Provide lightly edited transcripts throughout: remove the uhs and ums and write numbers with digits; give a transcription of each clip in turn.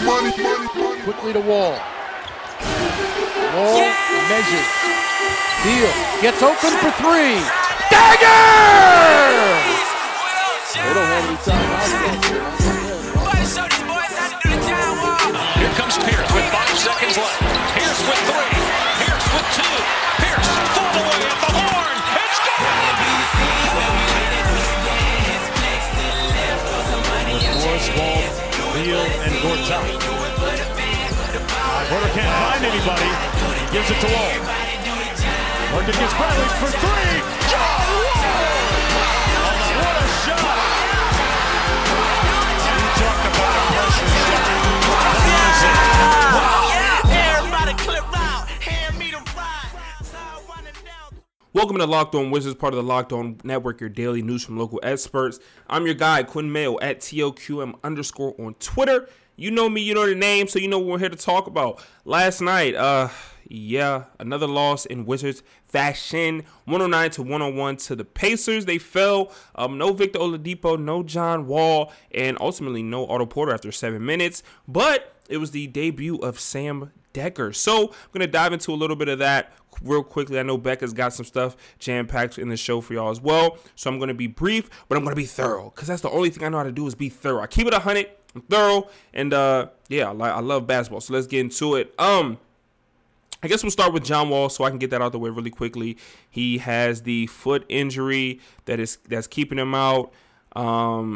Quickly to Wall. Wall measures. Beal gets open for three. Dagger! They don't have any time. Here comes Pierce with 5 seconds left. Pierce with 3. Pierce with 2. Pierce full away at the horn. It's gone! Morris, Wall, Beal, and Gortat. Porter can't find anybody. He gives it to Wall. Working against Bradley for 3. John Wall! What a shot! You talk about a pressure shot. Welcome to Locked On Wizards, part of the Locked On Network, your daily news from local experts. I'm your guy, Quinn Mayo, at TOQM_ on Twitter. You know me, you know the name, so you know what we're here to talk about. Last night, another loss in Wizards fashion, 109-101 to the Pacers. They fell. No Victor Oladipo, no John Wall, and ultimately no Otto Porter after 7 minutes. But it was the debut of Sam Dekker. So I'm going to dive into a little bit of that real quickly. I know Becca's got some stuff jam-packed in the show for y'all as well. So I'm going to be brief, but I'm going to be thorough because that's the only thing I know how to do is be thorough. I keep it 100. I'm thorough. And I love basketball. So let's get into it. I guess we'll start with John Wall so I can get that out the way really quickly. He has the foot injury that's keeping him out. I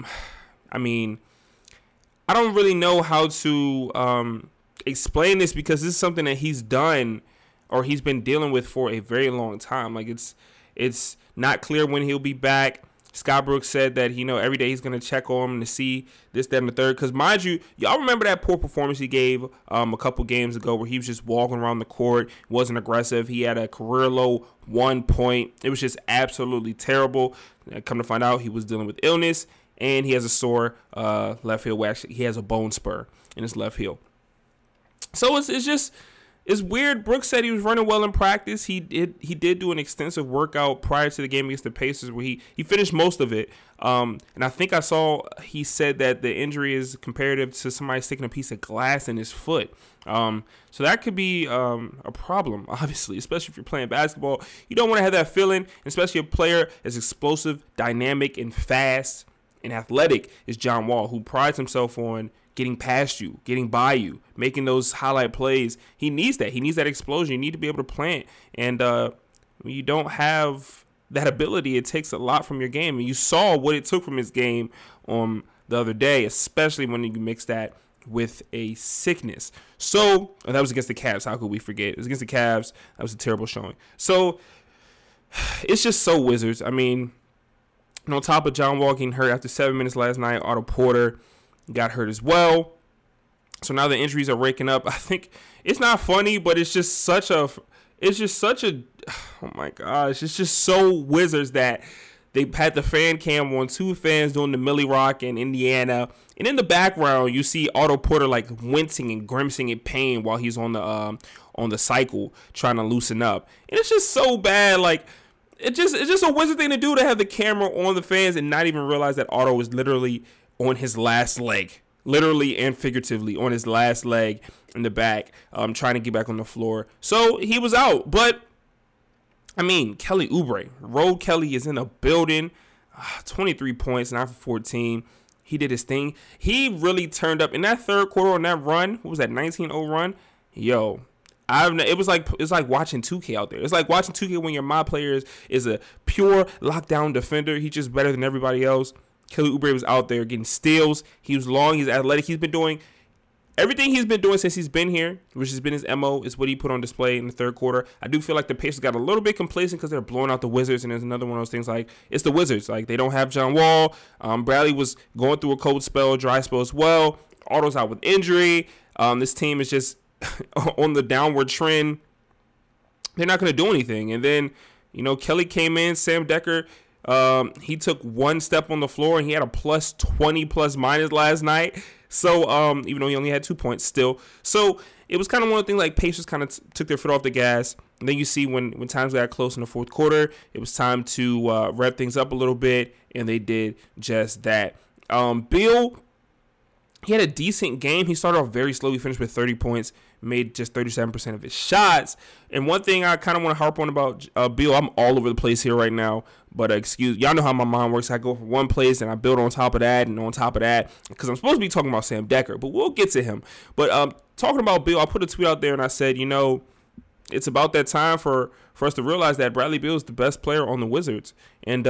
don't really know how to explain this because this is something that he's done or he's been dealing with for a very long time. Like it's not clear when he'll be back. Scott Brooks said that, every day he's going to check on him to see this, that, and the third. Because, mind you, y'all remember that poor performance he gave a couple games ago where he was just walking around the court, wasn't aggressive. He had a career-low 1 point. It was just absolutely terrible. Come to find out, he was dealing with illness, and he has a sore left heel. Well, actually, he has a bone spur in his left heel. So it's weird. Brooks said he was running well in practice. He did do an extensive workout prior to the game against the Pacers where he finished most of it. And I think I saw he said that the injury is comparative to somebody sticking a piece of glass in his foot. So that could be a problem, obviously, especially if you're playing basketball. You don't want to have that feeling, especially a player as explosive, dynamic, and fast and athletic as John Wall, who prides himself on getting past you, getting by you, making those highlight plays. He needs that. He needs that explosion. You need to be able to plant. And when you don't have that ability, it takes a lot from your game. And you saw what it took from his game the other day, especially when you mix that with a sickness. So, and that was against the Cavs. How could we forget? It was against the Cavs. That was a terrible showing. So, it's just so Wizards. I mean, on top of John Wall getting hurt after 7 minutes last night, Otto Porter got hurt as well. So now the injuries are raking up. I think it's not funny, but it's just such a, oh my gosh, it's just so Wizards that they had the fan cam on 2 fans doing the Millie Rock in Indiana. And in the background, you see Otto Porter like wincing and grimacing in pain while he's on the cycle trying to loosen up. And it's just so bad. Like, it's just a Wizard thing to do to have the camera on the fans and not even realize that Otto is literally on his last leg, literally and figuratively on his last leg in the back, trying to get back on the floor. So he was out. But, I mean, Kelly Oubre, Road Kelly is in the building, 23 points, 9 for 14. He did his thing. He really turned up in that third quarter on that run. What was that, 19-0 run? Yo, it's like watching 2K out there. It's like watching 2K when your mod player is a pure lockdown defender. He's just better than everybody else. Kelly Oubre was out there getting steals. He was long. He's athletic. He's been doing everything he's been doing since he's been here, which has been his MO, is what he put on display in the third quarter. I do feel like the Pacers got a little bit complacent because they're blowing out the Wizards, and there's another one of those things like it's the Wizards. Like, they don't have John Wall. Bradley was going through a cold spell, dry spell as well. Otto's out with injury. This team is just on the downward trend. They're not going to do anything. And then, Kelly came in, Sam Dekker. He took one step on the floor and he had a plus 20 plus minus last night. So, even though he only had 2 points still. So it was kind of one of the things like Pacers kind of took their foot off the gas. And then you see when times got close in the fourth quarter, it was time to rev things up a little bit. And they did just that. Beal, he had a decent game. He started off very slow. He finished with 30 points, made just 37% of his shots. And one thing I kind of want to harp on about Beal, I'm all over the place here right now, but y'all know how my mind works. I go from one place and I build on top of that and on top of that, because I'm supposed to be talking about Sam Dekker, but we'll get to him. But talking about Beal, I put a tweet out there and I said, it's about that time for us to realize that Bradley Beal is the best player on the Wizards. And,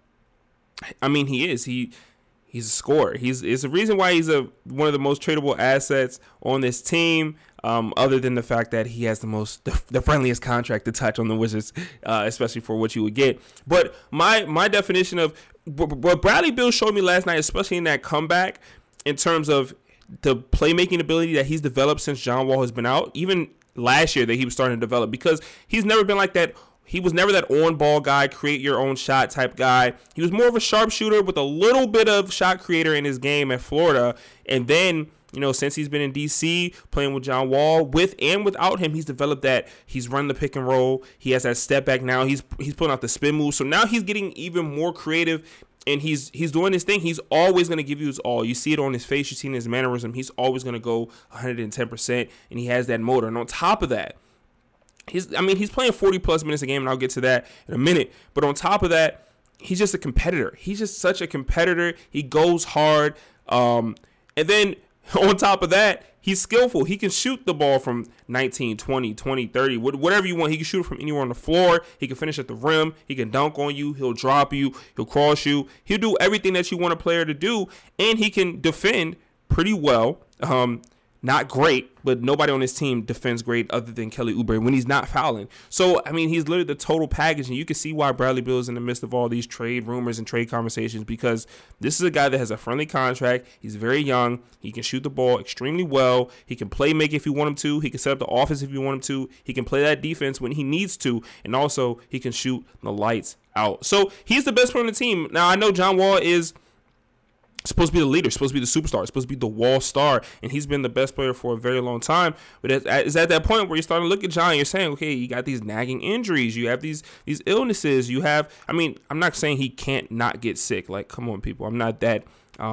he is. He's a scorer. It's the reason why he's one of the most tradable assets on this team. Other than the fact that he has the friendliest contract to touch on the Wizards, especially for what you would get. But my definition of what Bradley Beal showed me last night, especially in that comeback, in terms of the playmaking ability that he's developed since John Wall has been out, even last year that he was starting to develop, because he's never been like that. He was never that on-ball guy, create your own shot type guy. He was more of a sharpshooter with a little bit of shot creator in his game at Florida. And then, since he's been in D.C. playing with John Wall, with and without him, he's developed that. He's run the pick and roll. He has that step back now. He's pulling out the spin move. So now he's getting even more creative, and he's doing his thing. He's always going to give you his all. You see it on his face. You see it in his mannerism. He's always going to go 110%, and he has that motor. And on top of that, he's playing 40-plus minutes a game, and I'll get to that in a minute. But on top of that, he's just a competitor. He's just such a competitor. He goes hard. And then on top of that, he's skillful. He can shoot the ball from 19, 20, 30, whatever you want. He can shoot it from anywhere on the floor. He can finish at the rim. He can dunk on you. He'll drop you. He'll cross you. He'll do everything that you want a player to do, and he can defend pretty well. Not great, but nobody on his team defends great other than Kelly Oubre when he's not fouling. So, he's literally the total package, and you can see why Bradley Beal is in the midst of all these trade rumors and trade conversations, because this is a guy that has a friendly contract. He's very young. He can shoot the ball extremely well. He can play make if you want him to. He can set up the offense if you want him to. He can play that defense when he needs to, and also he can shoot the lights out. So, he's the best player on the team. Now, I know John Wall is supposed to be the leader, supposed to be the superstar, supposed to be the wall star, and he's been the best player for a very long time. But it's at that point where you're starting to look at John and you're saying, okay, you got these nagging injuries, you have these illnesses, you have, I'm not saying he can't not get sick. Like, come on, people, I'm not that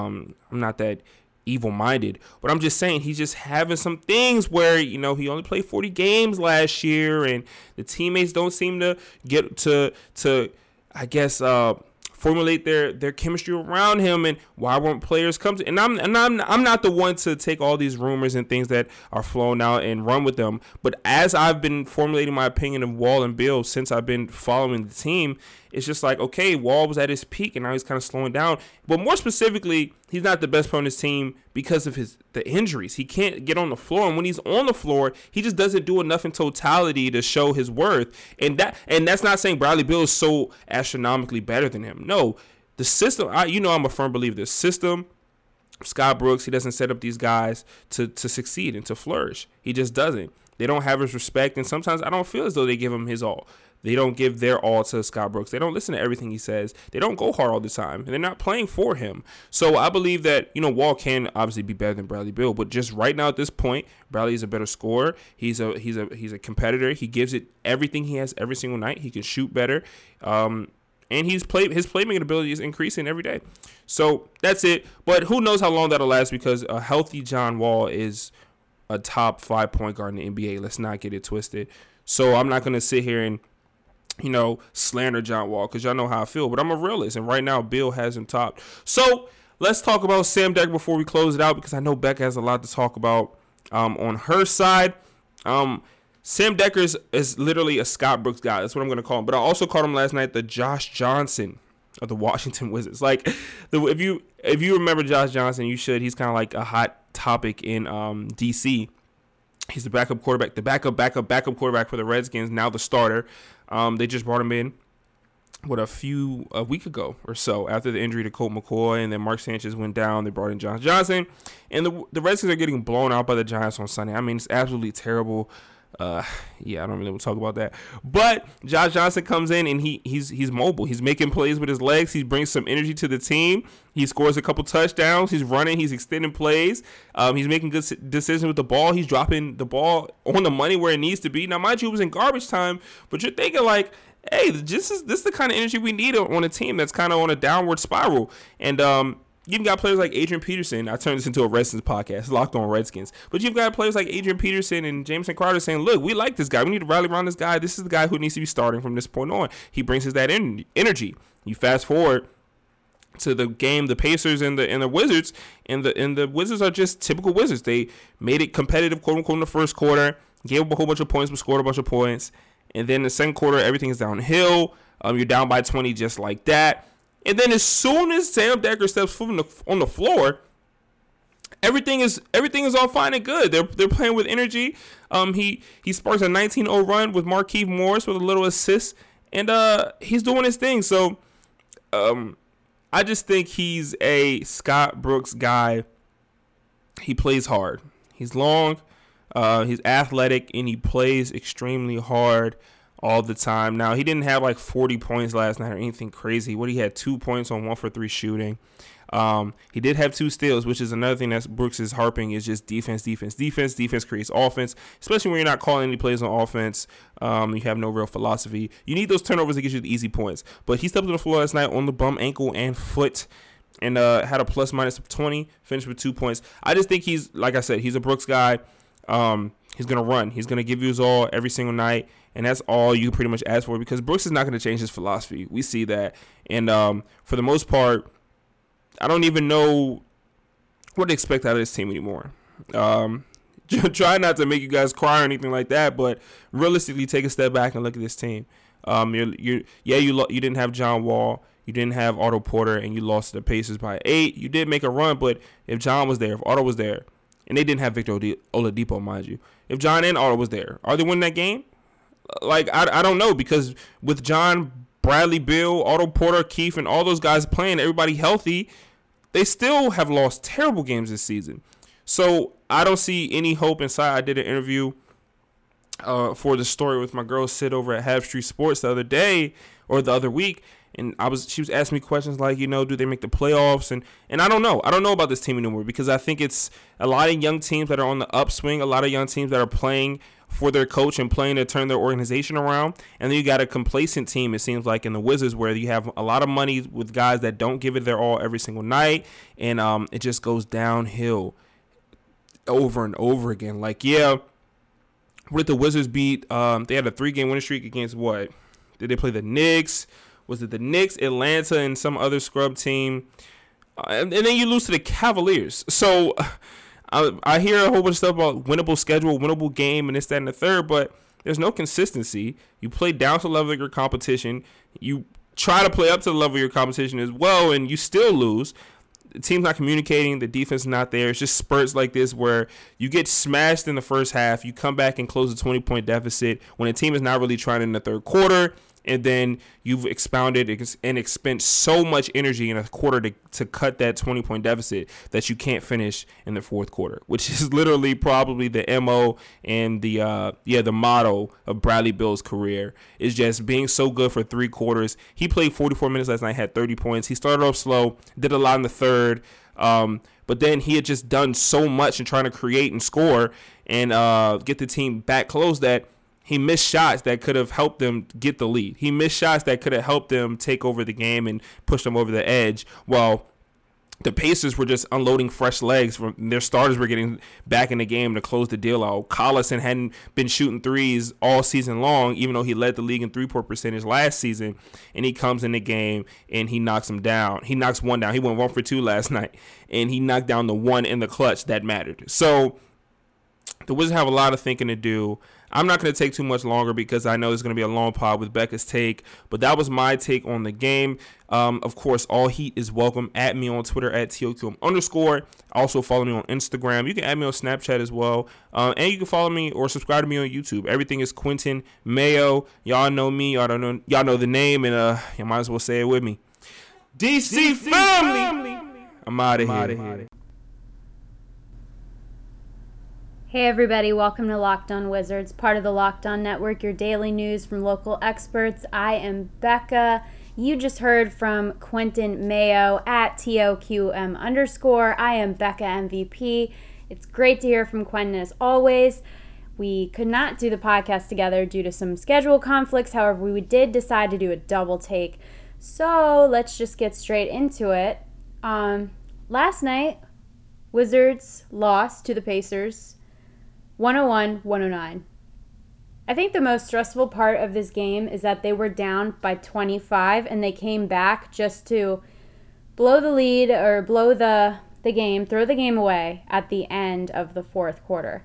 evil-minded, but I'm just saying he's just having some things where, he only played 40 games last year, and the teammates don't seem to get to I guess, formulate their chemistry around him, and why won't players come to? And I'm not the one to take all these rumors and things that are flown out and run with them. But as I've been formulating my opinion of Wall and Beal since I've been following the team, it's just like, okay, Wall was at his peak and now he's kind of slowing down. But more specifically, he's not the best player on his team because of the injuries. He can't get on the floor, and when he's on the floor, he just doesn't do enough in totality to show his worth. And that's not saying Bradley Beal is so astronomically better than him. No, the system. I'm a firm believer. The system, Scott Brooks, he doesn't set up these guys to succeed and to flourish. He just doesn't. They don't have his respect, and sometimes I don't feel as though they give him his all. They don't give their all to Scott Brooks. They don't listen to everything he says. They don't go hard all the time, and they're not playing for him. So I believe that, Wall can obviously be better than Bradley Beal, but just right now at this point, Bradley is a better scorer. He's a competitor. He gives it everything he has every single night. He can shoot better, and his playmaking ability is increasing every day. So that's it. But who knows how long that'll last, because a healthy John Wall is a top 5 point guard in the NBA. Let's not get it twisted. So I'm not going to sit here and slander John Wall, because y'all know how I feel, but I'm a realist, and right now Bill has him topped. So let's talk about Sam Dekker before we close it out, because I know Becca has a lot to talk about on her side. Sam Dekker is literally a Scott Brooks guy. That's what I'm going to call him. But I also called him last night the Josh Johnson of the Washington Wizards. Like, if you remember Josh Johnson, you should. He's kind of like a hot topic in D.C. He's the backup quarterback, backup quarterback for the Redskins, now the starter. They just brought him in, a week ago or so, after the injury to Colt McCoy, and then Mark Sanchez went down. They brought in Josh Johnson, and the Redskins are getting blown out by the Giants on Sunday. It's absolutely terrible. I don't really want to talk about that. But Josh Johnson comes in, and he's mobile. He's making plays with his legs. He brings some energy to the team. He scores a couple touchdowns. He's running. He's extending plays. He's making good decisions with the ball. He's dropping the ball on the money where it needs to be. Now, mind you, it was in garbage time, but you're thinking like, hey, this is the kind of energy we need on a team that's kind of on a downward spiral. And you've got players like Adrian Peterson. I turned this into a Redskins podcast, Locked On Redskins. But you've got players like Adrian Peterson and Jameson Crowder saying, look, we like this guy. We need to rally around this guy. This is the guy who needs to be starting from this point on. He brings us that energy. You fast forward to the game, the Pacers and the Wizards, and the Wizards are just typical Wizards. They made it competitive, quote unquote, in the first quarter, gave up a whole bunch of points, but scored a bunch of points. And then in the second quarter, everything is downhill. You're down by 20 just like that. And then as soon as Sam Dekker steps foot on the floor, everything is all fine and good. They're playing with energy. He sparks a 19-0 run with Markieff Morris with a little assist, and he's doing his thing. So I just think he's a Scott Brooks guy. He plays hard. He's long, he's athletic, and he plays extremely hard all the time. Now, he didn't have like 40 points last night or anything crazy. He had 2 points on 1 for 3 shooting. He did have 2 steals, which is another thing that Brooks is harping is just defense. Defense creates offense, especially when you're not calling any plays on offense. You have no real philosophy. You need those turnovers to get you the easy points. But he stepped on the floor last night on the bum, ankle, and foot, and had a plus-minus of 20, finished with 2 points. I just think he's, like I said, he's a Brooks guy. He's going to run. He's going to give you his all every single night, and that's all you pretty much ask for because Brooks is not going to change his philosophy. We see that. And for the most part, I don't even know what to expect out of this team anymore. Try not to make you guys cry or anything like that, but realistically, take a step back and look at this team. You didn't have John Wall, you didn't have Otto Porter, and you lost to the Pacers by 8. You did make a run, but if John was there, if Otto was there, and they didn't have Victor Oladipo, mind you, if John and Otto was there, are they winning that game? Like, I don't know, because with John, Bradley Beal, Otto Porter, Keith, and all those guys playing, everybody healthy, they still have lost terrible games this season. So I don't see any hope inside. I did an interview for the story with my girl Sid over at Half Street Sports the other week, and she was asking me questions like, do they make the playoffs? And I don't know. I don't know about this team anymore because I think it's a lot of young teams that are on the upswing, a lot of young teams that are playing for their coach and playing to turn their organization around. And then you got a complacent team, it seems like, in the Wizards where you have a lot of money with guys that don't give it their all every single night, and it just goes downhill over and over again. Like, yeah, what did the Wizards beat? They had a 3-game winning streak against what? Did they play the Knicks? Was it the Knicks, Atlanta, and some other scrub team? And then you lose to the Cavaliers. So I hear a whole bunch of stuff about winnable schedule, winnable game, and this, that, and the third, but there's no consistency. You play down to the level of your competition. You try to play up to the level of your competition as well, and you still lose. The team's not communicating. The defense is not there. It's just spurts like this where you get smashed in the first half. You come back and close a 20-point deficit when a team is not really trying in the third quarter. And then you've expounded and expended so much energy in a quarter to cut that 20-point deficit that you can't finish in the fourth quarter, which is literally probably the MO and the motto of Bradley Beal's career is just being so good for 3 quarters. He played 44 minutes last night, had 30 points. He started off slow, did a lot in the third, but then he had just done so much in trying to create and score and get the team back close that he missed shots that could have helped them get the lead. He missed shots that could have helped them take over the game and push them over the edge, while the Pacers were just unloading fresh legs from their starters were getting back in the game to close the deal out. Collison hadn't been shooting threes all season long, even though he led the league in three-point percentage last season, and he comes in the game and he knocks him down. He knocks one down. He went 1 for 2 last night, and he knocked down the one in the clutch that mattered. So the Wizards have a lot of thinking to do. I'm not going to take too much longer because I know there's going to be a long pod with Becca's take, but that was my take on the game. Of course, all heat is welcome. At me on Twitter at TOQM_. Also follow me on Instagram. You can add me on Snapchat as well. And you can follow me or subscribe to me on YouTube. Everything is Quentin Mayo. Y'all know me. Y'all know the name, and you might as well say it with me. DC family. I'm out of here. Hey everybody, welcome to Locked On Wizards, part of the Locked On Network, your daily news from local experts. I am Becca. You just heard from Quentin Mayo at TOQM_. I am Becca MVP. It's great to hear from Quentin as always. We could not do the podcast together due to some schedule conflicts. However, we did decide to do a double take. So let's just get straight into it. last night, Wizards lost to the Pacers 101-109. I think the most stressful part of this game is that they were down by 25 and they came back just to blow the lead or blow the game, throw the game away at the end of the fourth quarter.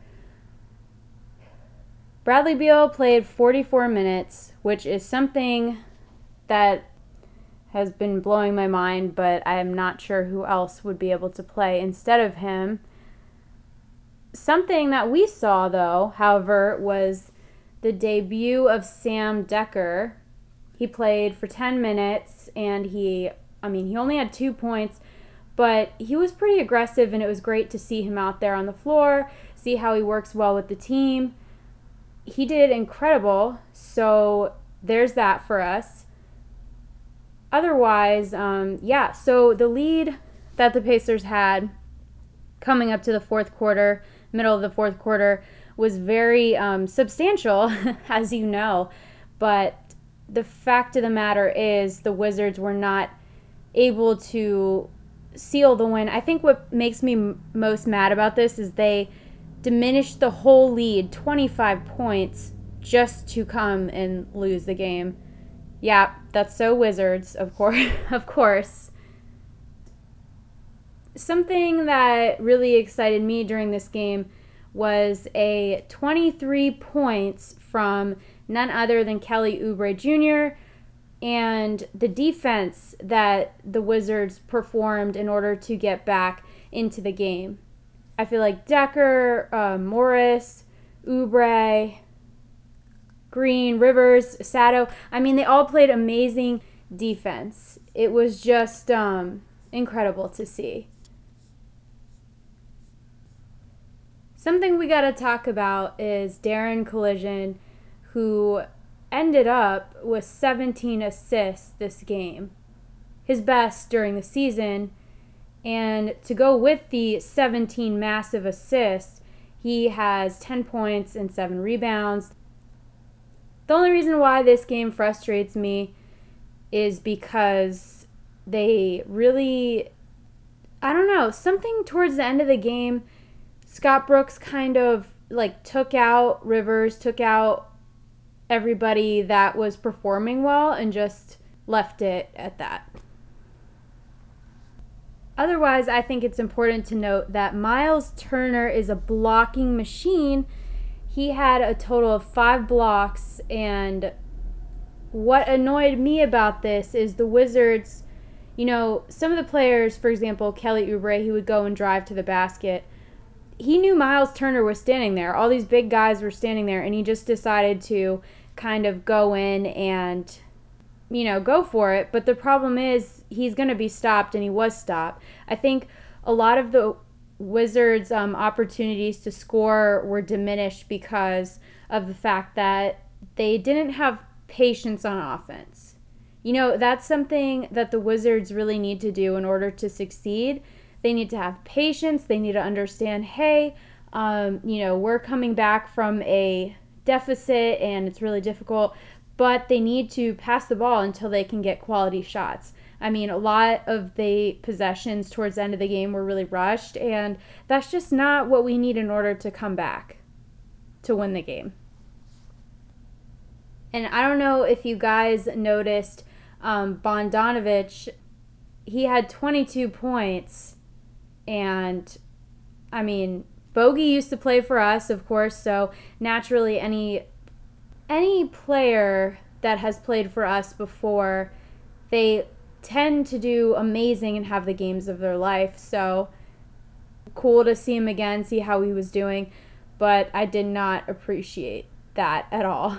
Bradley Beal played 44 minutes, which is something that has been blowing my mind, but I am not sure who else would be able to play instead of him. Something that we saw, though, however, was the debut of Sam Decker. He played for 10 minutes, and he only had 2 points, but he was pretty aggressive, and it was great to see him out there on the floor, see how he works well with the team. He did incredible, so there's that for us. Otherwise, so the lead that the Pacers had coming up to the fourth quarter, middle of the fourth quarter, was very substantial, as you know. But the fact of the matter is the Wizards were not able to seal the win. I think what makes me most mad about this is they diminished the whole lead, 25 points, just to come and lose the game. Yeah, that's so Wizards, of course. Something that really excited me during this game was a 23 points from none other than Kelly Oubre Jr. and the defense that the Wizards performed in order to get back into the game. I feel like Decker, Morris, Oubre, Green, Rivers, Sato, they all played amazing defense. It was just incredible to see. Something we got to talk about is Darren Collision, who ended up with 17 assists this game, his best during the season. And to go with the 17 massive assists, he has 10 points and 7 rebounds. The only reason why this game frustrates me is because they really, something towards the end of the game, Scott Brooks kind of took out Rivers, took out everybody that was performing well and just left it at that. Otherwise, I think it's important to note that Miles Turner is a blocking machine. He had a total of 5 blocks, and what annoyed me about this is the Wizards, some of the players, for example, Kelly Oubre, he would go and drive to the basket. He knew Miles Turner was standing there. All these big guys were standing there, and he just decided to kind of go in and go for it. But the problem is he's going to be stopped, and he was stopped. I think a lot of the Wizards' opportunities to score were diminished because of the fact that they didn't have patience on offense. That's something that the Wizards really need to do in order to succeed. They need to have patience. They need to understand, hey, we're coming back from a deficit and it's really difficult, but they need to pass the ball until they can get quality shots. A lot of the possessions towards the end of the game were really rushed, and that's just not what we need in order to come back to win the game. And I don't know if you guys noticed, Bogdanovic, he had 22 points, and Bogey used to play for us, of course, so naturally any player that has played for us before, they tend to do amazing and have the games of their life. So cool to see him again, see how he was doing, but I did not appreciate that at all.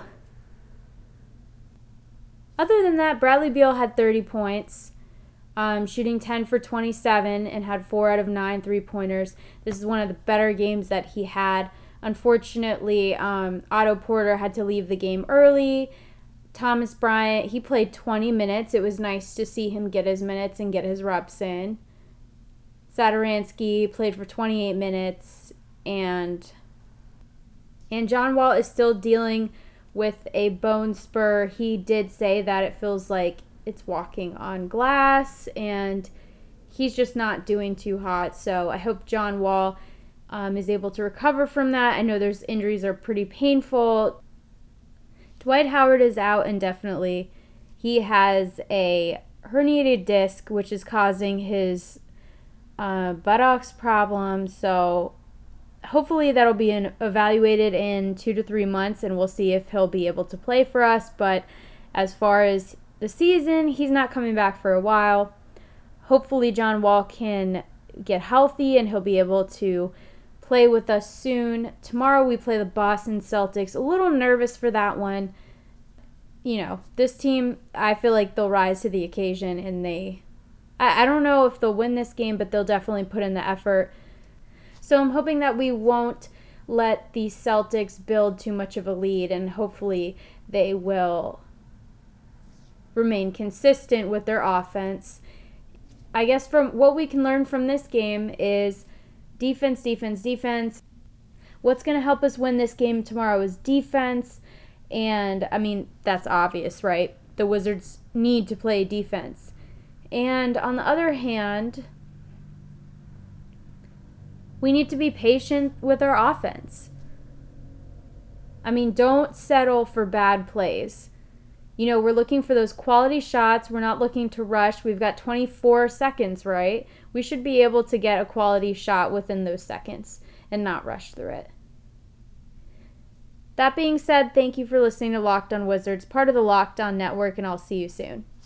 Other than that, Bradley Beal had 30 points, shooting 10 for 27 and had 4 out of 9 3-pointers. This is one of the better games that he had. Unfortunately, Otto Porter had to leave the game early. Thomas Bryant, he played 20 minutes. It was nice to see him get his minutes and get his reps in. Satoransky played for 28 minutes. And John Wall is still dealing with a bone spur. He did say that it feels like it's walking on glass. And he's just not doing too hot. So I hope John Wall is able to recover from that. I know those injuries are pretty painful. Dwight Howard is out indefinitely. He has a herniated disc, which is causing his buttocks problems. So hopefully that'll be evaluated in 2 to 3 months, and we'll see if he'll be able to play for us. But as far as the season, he's not coming back for a while. Hopefully John Wall can get healthy and he'll be able to play with us soon. Tomorrow we play the Boston Celtics. A little nervous for that one. You know, this team, I feel like they'll rise to the occasion, and I don't know if they'll win this game, but they'll definitely put in the effort. So I'm hoping that we won't let the Celtics build too much of a lead, and hopefully they will remain consistent with their offense. I guess from what we can learn from this game is defense, defense, defense. What's going to help us win this game tomorrow is defense. And, I mean, that's obvious, right? The Wizards need to play defense. And on the other hand, we need to be patient with our offense. I mean, don't settle for bad plays. You know, we're looking for those quality shots. We're not looking to rush. We've got 24 seconds, right? We should be able to get a quality shot within those seconds and not rush through it. That being said, thank you for listening to Locked On Wizards, part of the Locked On Network, and I'll see you soon.